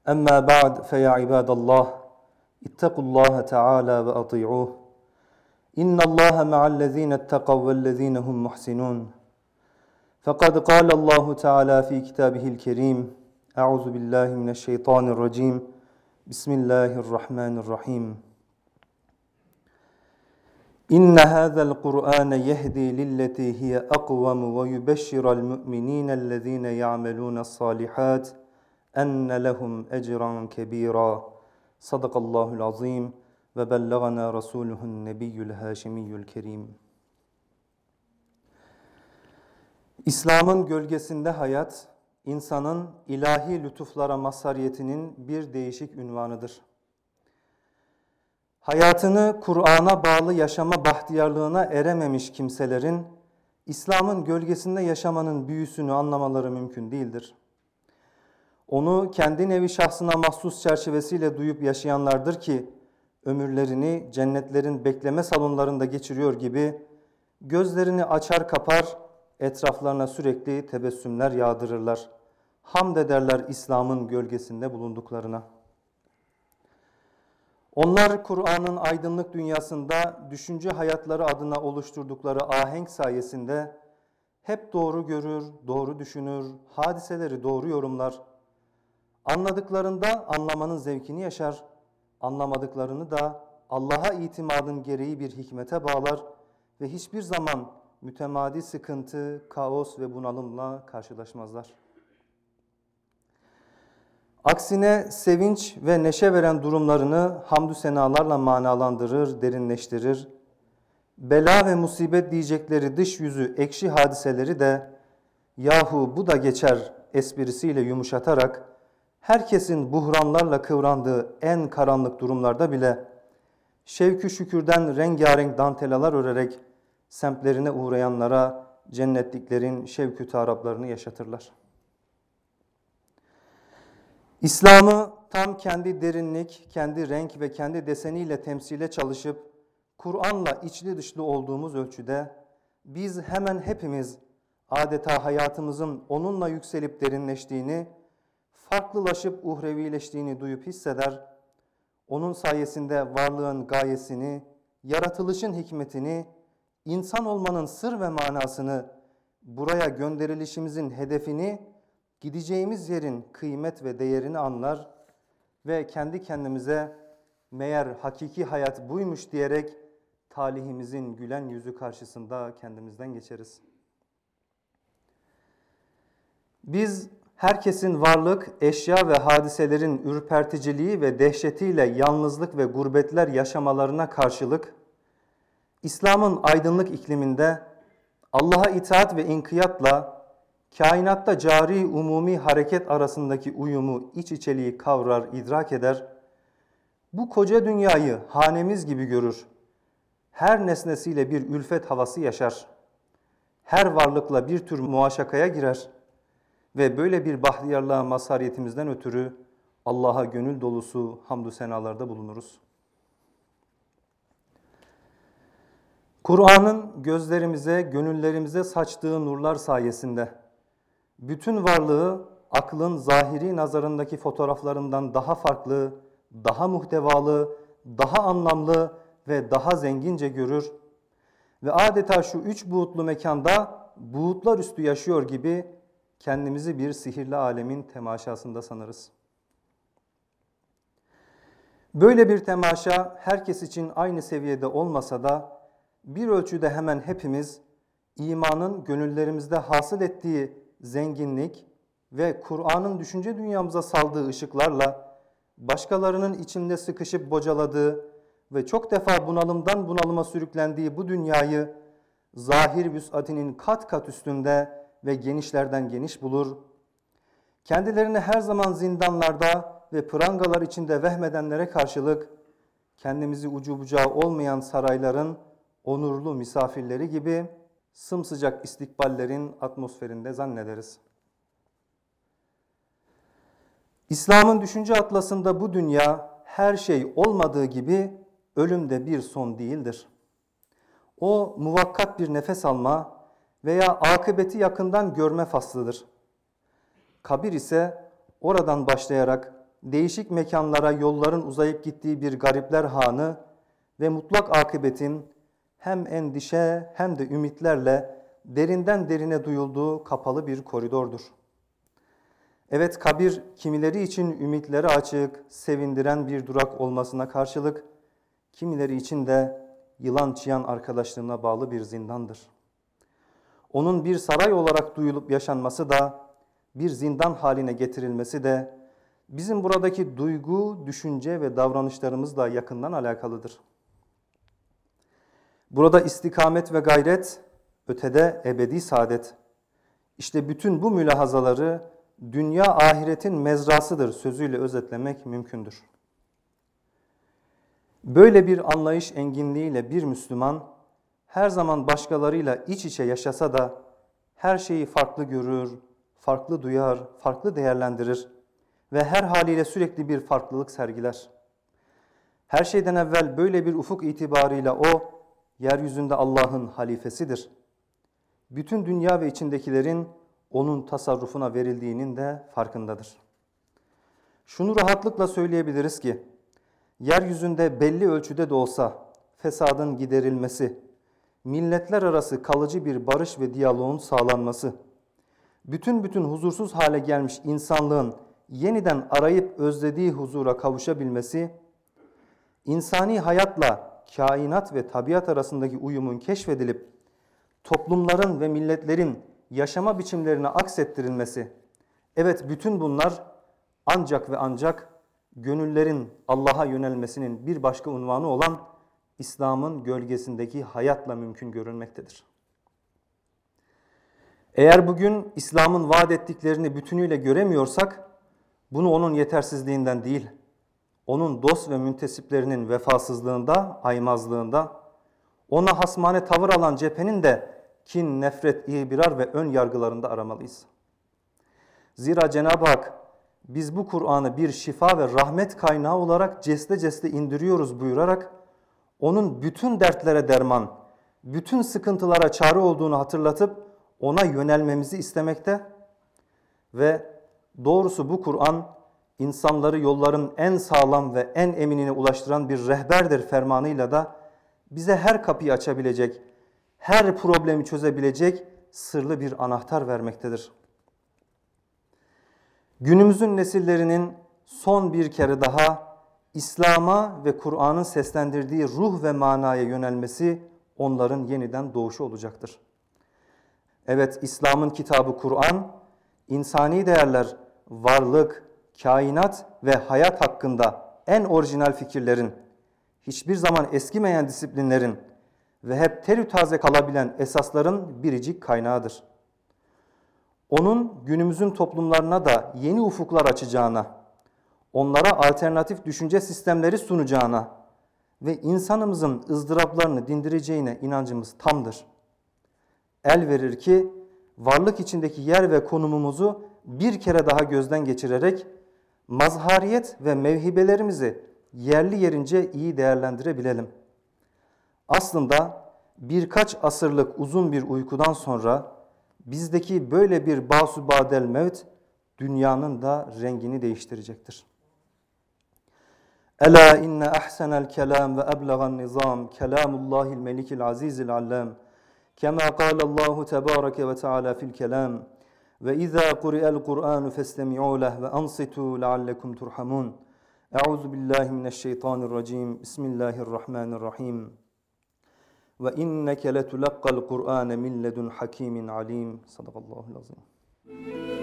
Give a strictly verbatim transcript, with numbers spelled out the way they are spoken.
أما بعد فيا عباد الله اتقوا الله تعالى وأطيعوه إن الله مع الذين اتقوا والذين هم محسنون فقد قال الله تعالى في كتابه الكريم أعوذ بالله من الشيطان الرجيم بسم الله الرحمن الرحيم إن هذا القرآن يهدي للتي هي أقوم ويبشر المؤمنين الذين يعملون الصالحات أن لهم أجرا كبيرا صدق الله العظيم وبلغنا رسوله النبي الهاشمي الكريم. İslam'ın gölgesinde hayat, insanın ilahi lütuflara mazhariyetinin bir değişik ünvanıdır. Hayatını Kur'an'a bağlı yaşama bahtiyarlığına erememiş kimselerin, İslam'ın gölgesinde yaşamanın büyüsünü anlamaları mümkün değildir. Onu kendi nevi şahsına mahsus çerçevesiyle duyup yaşayanlardır ki, ömürlerini cennetlerin bekleme salonlarında geçiriyor gibi, gözlerini açar kapar, etraflarına sürekli tebessümler yağdırırlar. Hamd ederler İslam'ın gölgesinde bulunduklarına. Onlar Kur'an'ın aydınlık dünyasında düşünce hayatları adına oluşturdukları ahenk sayesinde hep doğru görür, doğru düşünür, hadiseleri doğru yorumlar. Anladıklarında anlamanın zevkini yaşar, anlamadıklarını da Allah'a itimadın gereği bir hikmete bağlar ve hiçbir zaman mütemadi sıkıntı, kaos ve bunalımla karşılaşmazlar. Aksine sevinç ve neşe veren durumlarını hamdü senalarla manalandırır, derinleştirir. Bela ve musibet diyecekleri dış yüzü ekşi hadiseleri de yahu bu da geçer esprisiyle yumuşatarak herkesin buhranlarla kıvrandığı en karanlık durumlarda bile şevkü şükürden rengarenk dantelalar örerek semtlerine uğrayanlara cennetliklerin şevkü taraplarını yaşatırlar. İslam'ı tam kendi derinlik, kendi renk ve kendi deseniyle temsile çalışıp Kur'an'la içli dışlı olduğumuz ölçüde biz hemen hepimiz adeta hayatımızın onunla yükselip derinleştiğini, farklılaşıp uhrevileştiğini duyup hisseder, onun sayesinde varlığın gayesini, yaratılışın hikmetini, insan olmanın sır ve manasını, buraya gönderilişimizin hedefini, gideceğimiz yerin kıymet ve değerini anlar ve kendi kendimize meğer hakiki hayat buymuş diyerek talihimizin gülen yüzü karşısında kendimizden geçeriz. Biz herkesin varlık, eşya ve hadiselerin ürperticiliği ve dehşetiyle yalnızlık ve gurbetler yaşamalarına karşılık, İslam'ın aydınlık ikliminde Allah'a itaat ve inkiyatla kainatta cari umumi hareket arasındaki uyumu, iç içeliği kavrar, idrak eder. Bu koca dünyayı hanemiz gibi görür. Her nesnesiyle bir ülfet havası yaşar. Her varlıkla bir tür muaşakaya girer. Ve böyle bir bahtiyarlığa mazhariyetimizden ötürü Allah'a gönül dolusu hamdü senalarda bulunuruz. Kur'an'ın gözlerimize, gönüllerimize saçtığı nurlar sayesinde bütün varlığı aklın zahiri nazarındaki fotoğraflarından daha farklı, daha muhtevalı, daha anlamlı ve daha zengince görür ve adeta şu üç buğutlu mekanda buğutlar üstü yaşıyor gibi kendimizi bir sihirli alemin temaşasında sanırız. Böyle bir temaşa herkes için aynı seviyede olmasa da bir ölçüde hemen hepimiz imanın gönüllerimizde hasıl ettiği zenginlik ve Kur'an'ın düşünce dünyamıza saldığı ışıklarla başkalarının içinde sıkışıp bocaladığı ve çok defa bunalımdan bunalıma sürüklendiği bu dünyayı zahir vüs'atinin kat kat üstünde ve genişlerden geniş bulur. Kendilerini her zaman zindanlarda ve prangalar içinde vehmedenlere karşılık kendimizi ucu bucağı olmayan sarayların onurlu misafirleri gibi sımsıcak istikballerin atmosferinde zannederiz. İslam'ın düşünce atlasında bu dünya her şey olmadığı gibi ölüm de bir son değildir. O muvakkat bir nefes alma veya akıbeti yakından görme faslıdır. Kabir ise oradan başlayarak değişik mekanlara yolların uzayıp gittiği bir garipler hanı ve mutlak akıbetin hem endişe hem de ümitlerle derinden derine duyulduğu kapalı bir koridordur. Evet, kabir kimileri için ümitleri açık, sevindiren bir durak olmasına karşılık, kimileri için de yılan çıyan arkadaşlığına bağlı bir zindandır. Onun bir saray olarak duyulup yaşanması da, bir zindan haline getirilmesi de, bizim buradaki duygu, düşünce ve davranışlarımızla yakından alakalıdır. Burada istikamet ve gayret, ötede ebedi saadet. İşte bütün bu mülahazaları dünya ahiretin mezrasıdır sözüyle özetlemek mümkündür. Böyle bir anlayış enginliğiyle bir Müslüman her zaman başkalarıyla iç içe yaşasa da her şeyi farklı görür, farklı duyar, farklı değerlendirir ve her haliyle sürekli bir farklılık sergiler. Her şeyden evvel böyle bir ufuk itibarıyla o, yeryüzünde Allah'ın halifesidir. Bütün dünya ve içindekilerin onun tasarrufuna verildiğinin de farkındadır. Şunu rahatlıkla söyleyebiliriz ki, yeryüzünde belli ölçüde de olsa fesadın giderilmesi, milletler arası kalıcı bir barış ve diyaloğun sağlanması, bütün bütün huzursuz hale gelmiş insanlığın yeniden arayıp özlediği huzura kavuşabilmesi, insani hayatla kainat ve tabiat arasındaki uyumun keşfedilip toplumların ve milletlerin yaşama biçimlerine aksettirilmesi, evet bütün bunlar ancak ve ancak gönüllerin Allah'a yönelmesinin bir başka unvanı olan İslam'ın gölgesindeki hayatla mümkün görülmektedir. Eğer bugün İslam'ın vaat ettiklerini bütünüyle göremiyorsak, bunu onun yetersizliğinden değil, onun dost ve müntesiplerinin vefasızlığında, aymazlığında, ona hasmane tavır alan cephenin de kin, nefret, ibirar ve ön yargılarında aramalıyız. Zira Cenab-ı Hak biz bu Kur'an'ı bir şifa ve rahmet kaynağı olarak ceste ceste indiriyoruz buyurarak onun bütün dertlere derman, bütün sıkıntılara çare olduğunu hatırlatıp ona yönelmemizi istemekte ve doğrusu bu Kur'an insanları yolların en sağlam ve en eminine ulaştıran bir rehberdir fermanıyla da bize her kapıyı açabilecek, her problemi çözebilecek sırlı bir anahtar vermektedir. Günümüzün nesillerinin son bir kere daha İslam'a ve Kur'an'ın seslendirdiği ruh ve manaya yönelmesi onların yeniden doğuşu olacaktır. Evet, İslam'ın kitabı Kur'an, insani değerler, varlık, kainat ve hayat hakkında en orijinal fikirlerin, hiçbir zaman eskimeyen disiplinlerin ve hep terü taze kalabilen esasların biricik kaynağıdır. Onun günümüzün toplumlarına da yeni ufuklar açacağına, onlara alternatif düşünce sistemleri sunacağına ve insanımızın ızdıraplarını dindireceğine inancımız tamdır. El verir ki varlık içindeki yer ve konumumuzu bir kere daha gözden geçirerek mazhariyet ve mevhibelerimizi yerli yerince iyi değerlendirebilelim. Aslında birkaç asırlık uzun bir uykudan sonra bizdeki böyle bir basubadel mevt dünyanın da rengini değiştirecektir. Ela inne ahsenel kelam ve eblegan nizam kelamullahil melikil azizil allam kema kâlallahu tebâreke ve teâlâ fil kelam ve izâ kuri'el Kur'anu festemi'û leh ve ansitû leallekum turhamun. Euzu billahi mineşşeytanirracim. Bismillahirrahmanirrahim. Ve inneke letulaqqal Kur'ane min ledun hakimin alim. Sadakallahu'l azim.